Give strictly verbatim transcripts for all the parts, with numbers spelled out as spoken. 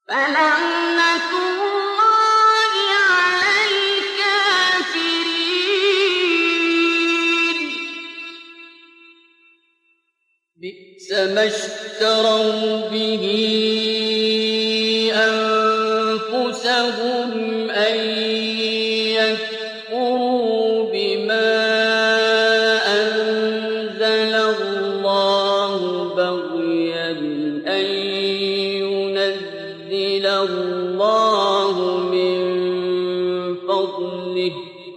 فلعنة الله على الكافرين. بئس ما اشتروا به أنفسهم أن يكفروا بما أنزل الله بغيا أن ينزل الله من فضله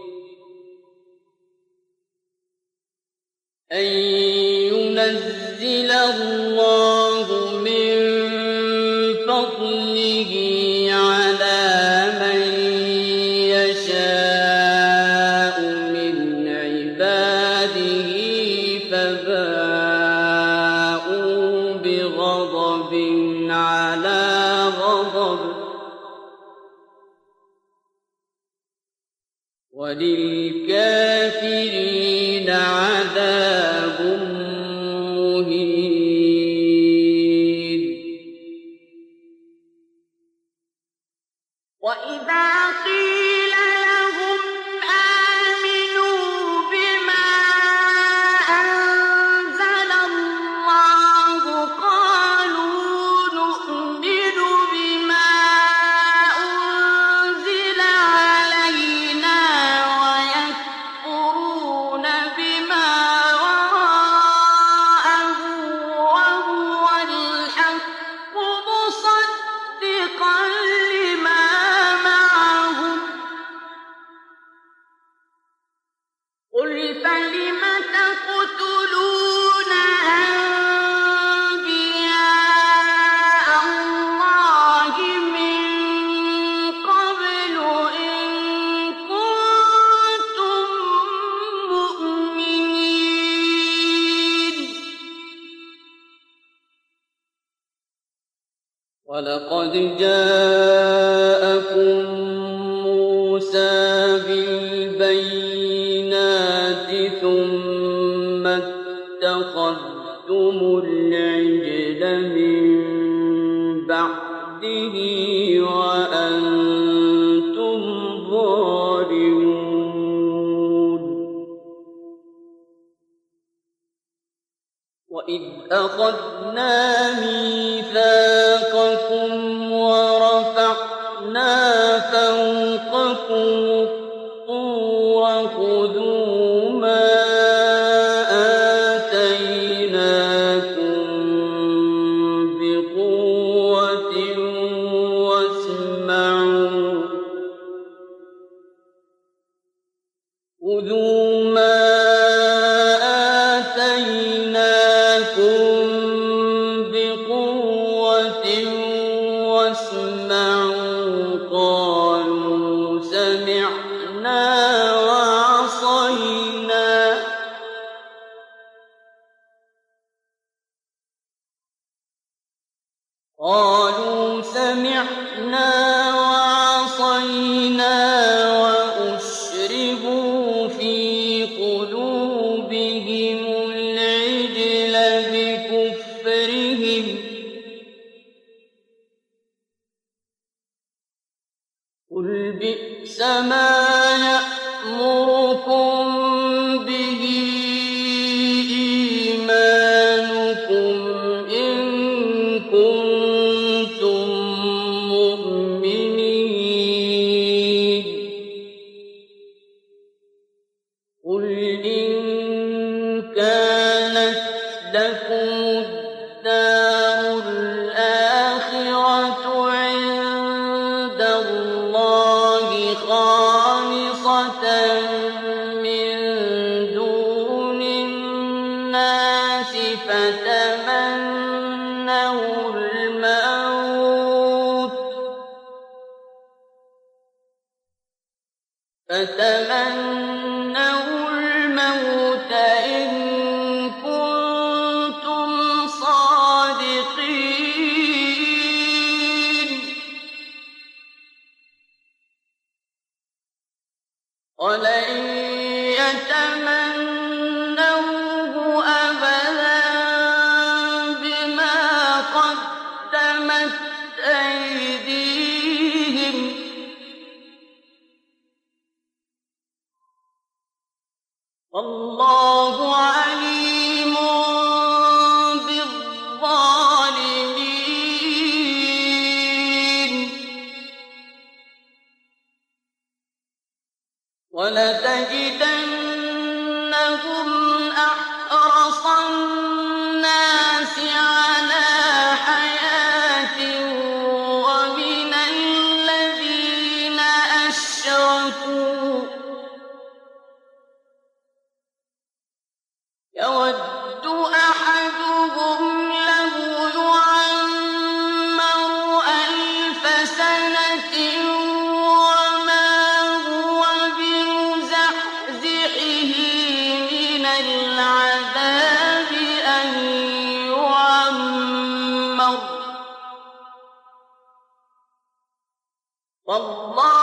أن ينزل الله من فضله على من يشاء من عباده فباءوا بغضب على غضب وللكافرين عذاب مهين. وإذا قيل لهم آمنوا بما أنزل الله قالوا نؤمن بما أنزل علينا ويكفرون بما وراءه وهو الحق مصدقا لما معهم. قل فلم تقتلون أنبياء الله من قبل إن كنتم مؤمنين. ولقد جاءكم موسى بالبينات ثم اتخذتم العجل من بعده وأنتم ظالمون. وإذ أخذنا ميثاقكم ورفعنا فوقكم الطور خذوا ما آتيناكم بقوة واسمعوا خذوا ما آتيناكم بقوة واسمعوا قالوا سمعنا وعصينا قالوا سمعنا وعصينا وأشربوا في قلوبهم العجل بكفرهم قل بئس ما يأمركم به إيمانكم إن كنتم مؤمنين. قل إن كانت لكم الدار الآخرة عند الله خالصة من دون الناس فتمنوا الموت فتمنوا الموت إن كنتم صادقين. ولن يتمنوه أبدا بما قدمت أيديهم والله عليم بالظالمين ولتجدنهم أحرص الناس على حياة ومن الذين أشركوا يود أحدهم لو يعمر ألف سنة وما هو بمزحزحه من العذاب أن يعمر والله